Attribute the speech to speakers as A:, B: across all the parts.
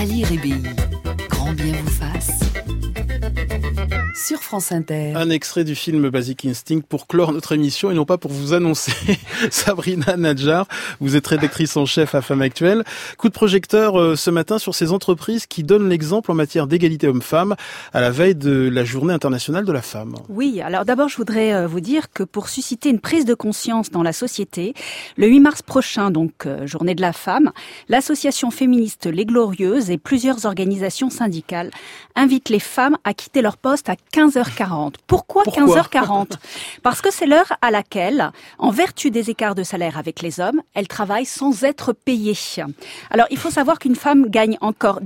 A: Ali Ribéi, grand bien vous fasse, sur France Inter.
B: Un extrait du film Basic Instinct pour clore notre émission et non pas pour vous annoncer. Sabrina Nadjar, vous êtes rédactrice en chef à Femmes Actuelles. Coup de projecteur ce matin sur ces entreprises qui donnent l'exemple en matière d'égalité homme-femme à la veille de la Journée internationale de la femme.
C: Oui, alors d'abord je voudrais vous dire que pour susciter une prise de conscience dans la société, le 8 mars prochain, donc Journée de la femme, l'association féministe Les Glorieuses et plusieurs organisations syndicales invitent les femmes à quitter leur poste à 15h40. Pourquoi 15h40 ? Parce que c'est l'heure à laquelle, en vertu des écarts de salaire avec les hommes, elles travaillent sans être payées. Alors, il faut savoir qu'une femme gagne encore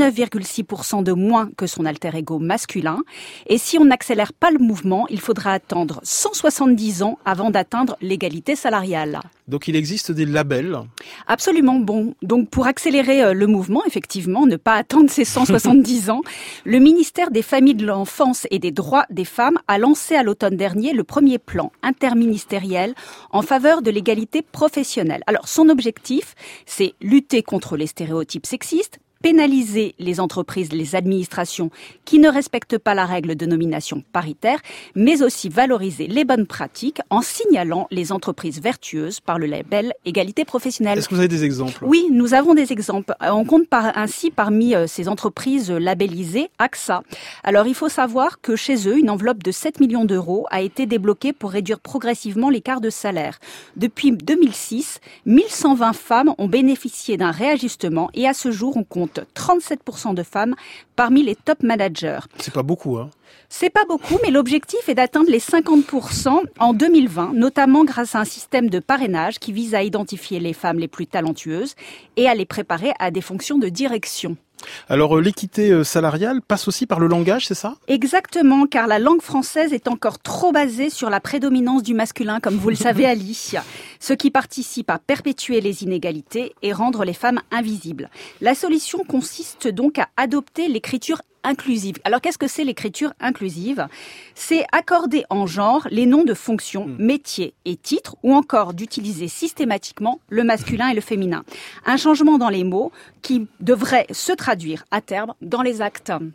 C: 19,6% de moins que son alter ego masculin. Et si on n'accélère pas le mouvement, il faudra attendre 170 ans avant d'atteindre l'égalité salariale.
B: Donc il existe des labels.
C: Absolument. Bon, donc pour accélérer le mouvement, effectivement, ne pas attendre ces 170 ans, le ministère des Familles, de l'Enfance et des Droits des Femmes a lancé à l'automne dernier le premier plan interministériel en faveur de l'égalité professionnelle. Alors son objectif, c'est lutter contre les stéréotypes sexistes, pénaliser les entreprises, les administrations qui ne respectent pas la règle de nomination paritaire, mais aussi valoriser les bonnes pratiques en signalant les entreprises vertueuses par le label Égalité professionnelle.
B: Est-ce que vous avez des exemples ?
C: Oui, nous avons des exemples. On compte ainsi parmi ces entreprises labellisées AXA. Alors il faut savoir que chez eux, une enveloppe de 7 millions d'euros a été débloquée pour réduire progressivement l'écart de salaire. Depuis 2006, 1120 femmes ont bénéficié d'un réajustement et à ce jour, on compte 37% de femmes parmi les top managers.
B: C'est pas beaucoup, hein ?
C: C'est pas beaucoup, mais l'objectif est d'atteindre les 50% en 2020, notamment grâce à un système de parrainage qui vise à identifier les femmes les plus talentueuses et à les préparer à des fonctions de direction.
B: Alors l'équité salariale passe aussi par le langage, c'est ça ?
C: Exactement, car la langue française est encore trop basée sur la prédominance du masculin, comme vous le savez Ali, ce qui participe à perpétuer les inégalités et rendre les femmes invisibles. La solution consiste donc à adopter l'écriture inclusive. Alors qu'est-ce que c'est l'écriture inclusive ? C'est accorder en genre les noms de fonctions, métiers et titres, ou encore d'utiliser systématiquement le masculin et le féminin. Un changement dans les mots qui devrait se traduire à terme dans les actes.